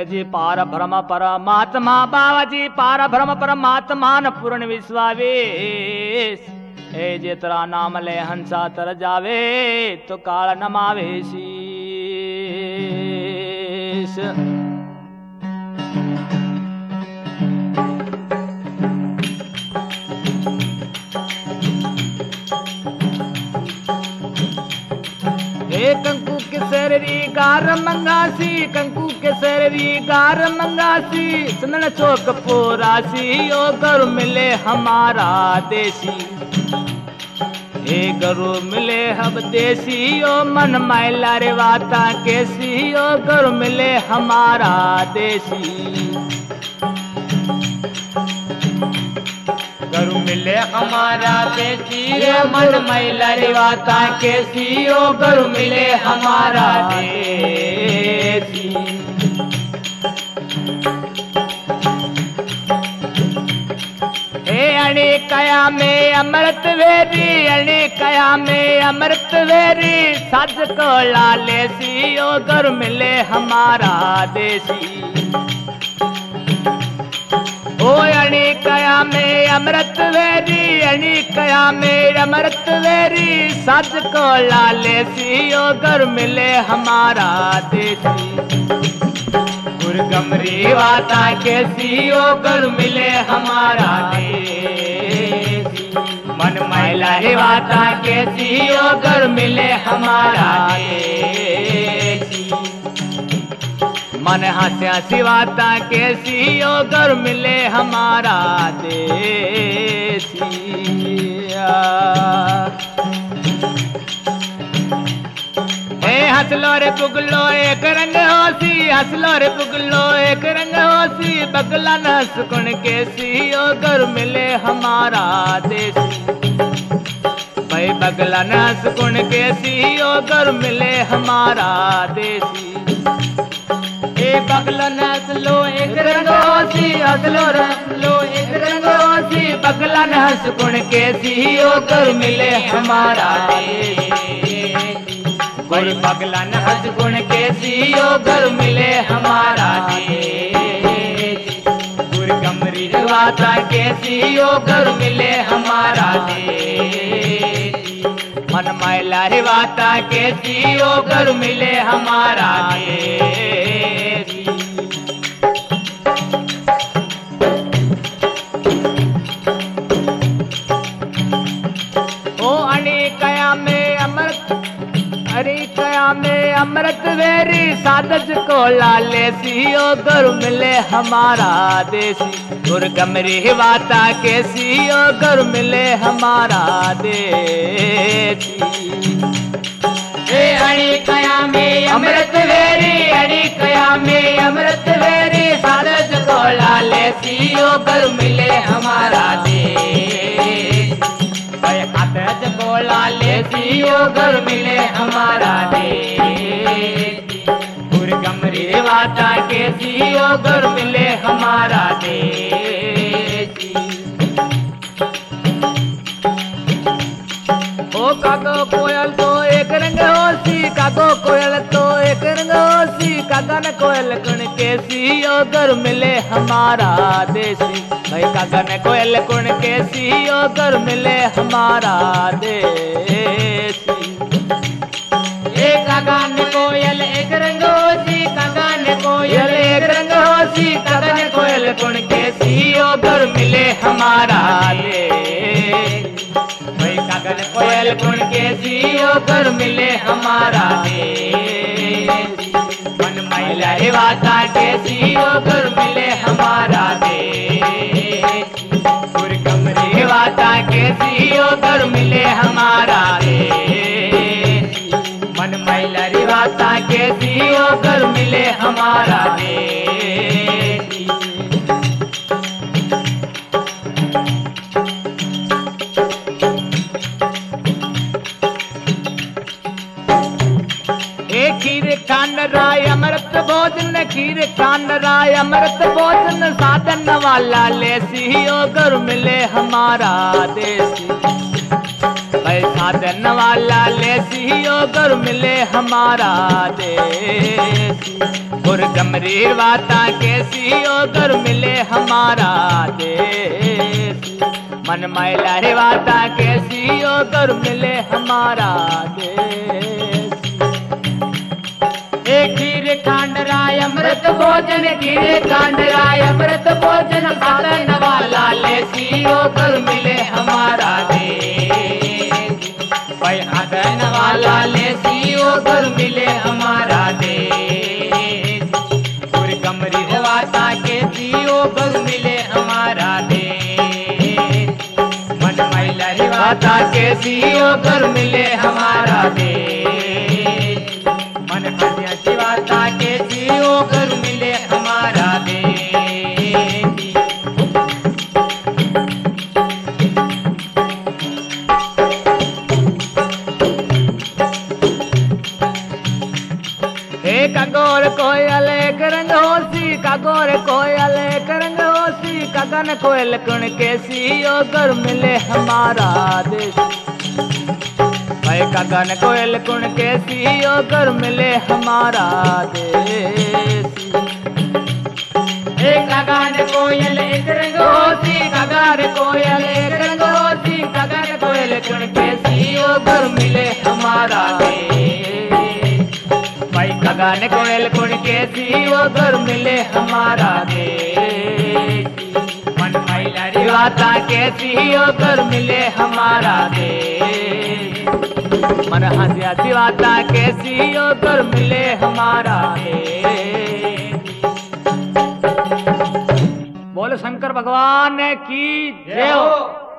जी पार ब्रह्म परमात्मा बाबा जी पार ब्रह्म परमात्मा न पूर्ण विश्वावेश ए जे तेरा नाम ले हंसा तर जावे तो काल नमावे शीश। कंकु के शरीरी गार मंगासी कंकु के शरीरी गार मंगासी सुनन चौक पोरासी ओ गरु मिले हमारा देसी ए गरु मिले हम देसी ओ मन मैला रे वाता कैसी ओ गरु मिले हमारा देसी गरु मिले हमारा देसी मन मैला रे वाता कैसी ओ गरु मिले हमारा देसी। अणे कया में अमृत वेरी अणे कया में अमृत वेरी सज को लाले सी ओ गरु मिले हमारा देसी ओ अणी कया में अमृत वेरी अणी कया में अमृत वेरी सज को लाले सी ओ गरु मिले हमारा देसी गुरगमरी वाता कैसी ओ गरु मिले हमारा देसी मन मैला रे वाता कैसी ओ गरु मिले हमारा देसी मन हंस्या सिवाता कैसी ओ गरु मिले हमारा देसी। हंसलो रे पुगलो एक रंग होसी हंसलो रे पुगलो एक रंग होसी बगला न सुकुन कैसी ओ गरु मिले हमारा देसी भाई बगला न सुकुन कैसी ओ गरु मिले हमारा देसी ए बगला नसलो एक रंग होसी हंसलो रंगलो एक रंग होसी बगला न सुकुन कैसी ओ गरु मिले हमारा देसी गुर बगला न हंस गुण कैसी ओ गरु मिले हमारा देसी गुर गमरी वाता कैसी ओ गरु मिले हमारा देसी मन मैला रे वाता कैसी ओ गरु मिले हमारा देसी। ओ अणे कया में अमृत अरे कया में अमृत वेरी सादज को लाले सी ओ गरु मिले हमारा देसी गुर गमरी वाता कैसी ओ गरु मिले हमारा देसी। ए अड़ी कया में अमृत वेरी अड़ी कया में अमृत वेरी सादज को लाले सी ओ गरु मिले हमारा देसी हाथ बोला ले सी ओ गरु मिले हमारा देसी गुर गमरी वाता कैसी ओ गरु मिले हमारा देसी। ओ कागो कोयल तो एक रंग होसी कागो कोयल तो एक रंग होसी कागन कोयल कुण कैसी ओ गरु मिले हमारा देसी भाई कागन कोयल कुण कैसी ओ गरु मिले हमारा देसी। ए कागन कोयल एक रंग होसी कागन कोयल एक रंग होसी कागन कोयल कुण कैसी ओ गरु मिले हमारा देसी भाई कागन कोयल कुण कैसी ओ गरु मिले हमारा देसी मन मैला रे वाता कैसी ओ गरु मिले हमारा देसी गुर गमरी वाता कैसी ओ गरु मिले हमारा देसी मन मैला रे वाता कैसी ओ गरु मिले हमारा देसी। खीर खांड राय अमृत भोजन खीर खांड राय अमृत भोजन साधन वाला लेसी ओ गरु मिले हमारा देसी भाई आदन वाला लेसी ओ घर मिले हमारा देसी और गमरीर वाता कैसी ओ घर मिले हमारा देसी मन मैला रे वाता कैसी ओ घर मिले हमारा देसी एक खीर खांडराय अमृत भोजन खीर खांडराय अमृत भोजन आदन वाला लेसी ओ घर मिले हमारा देश भाई आदन वाला लेसी ओ घर मिले हमारा देश पूरी कमरी वाता के सीओ घर मिले हमारा देश मन मैला रे वाता के सीओ घर मिले हमारा देश मन हरिया शिवाता के सीओ घर मिले हमारा देश कागोर कोयल एक रंग होसी कागोर कोयल एक रंग होसी गगन कोयल कुण कैसी ओ घर मिले हमारा देश भाई गगन कोयल कुण कैसी ओ घर मिले हमारा देश एक गगन कोयल एक रंग होसी गगन कोयल एक रंग होसी गगन कोयल कुण कैसी ओ घर मिले हमारा देश भाई गगन कोयल कुण कैसी ओ घर मिले हमारा देश मन मैला रे वाता कैसी ओ घर मिले हमारा देश मन हंसिया सिवाता कैसी ओ घर मिले हमारा देश बोल शंकर भगवान की जय हो।